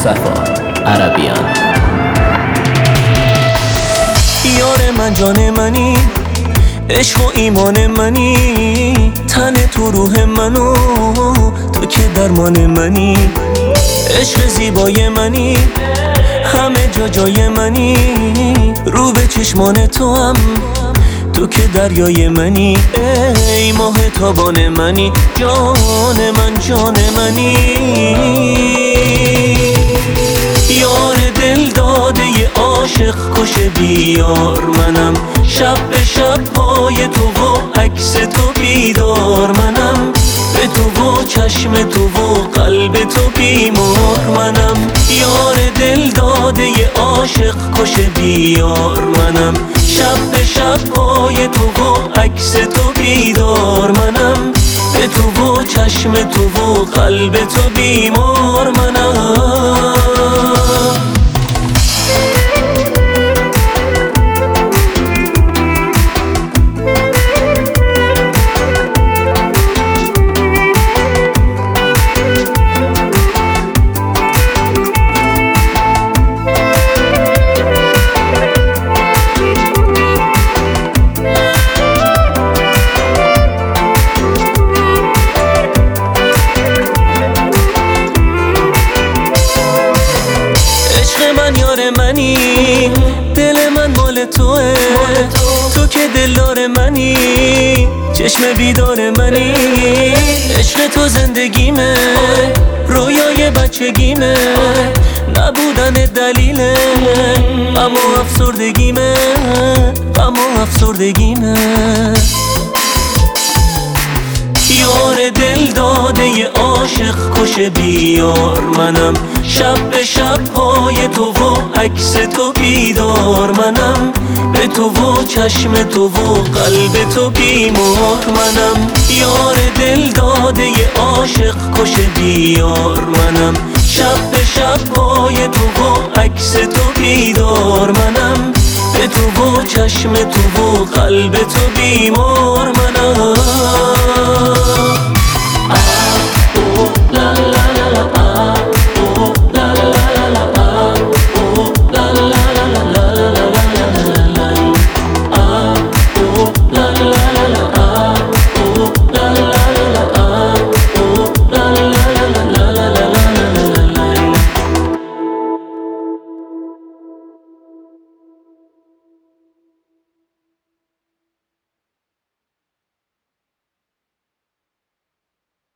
مصطفی عربیان. یار من جان منی، عشق و ایمان منی، تن تو روح منو، تو که درمان منی. عشق زیبای منی، همه جا جای منی، رو به چشمان تو هم، تو که دریای منی. ای ماه تابان منی، جان من جان منی. یار دل داده ی عاشق کش بیار منم، شب به شب پای تو و عکس تو بیدار منم، به تو و چشم تو و قلب تو بیمار منم. یار دل داده ی عاشق کش بیار منم، شب به شب پای تو و عکس تو بیدار منم، به تو و چشم تو و قلب تو بیمار منم. من یار منی، دل من مال توه، تو که دلدار منی، چشم بیدار منی. عشق تو زندگیمه، رویای بچگیمه، نبودن دلیله، اما افسردگیمه، اما افسردگیمه. یار دل داده ی عاشق کش بیار منم، شب به شب پای تو و عکس تو بیدار منم، به تو و چشم تو و قلب تو بیمار منم. یار دل داده ی عاشق کش بیار منم، شب به شب پای تو و عکس تو بیدار منم، به تو و چشم تو و قلب تو بیمار منم.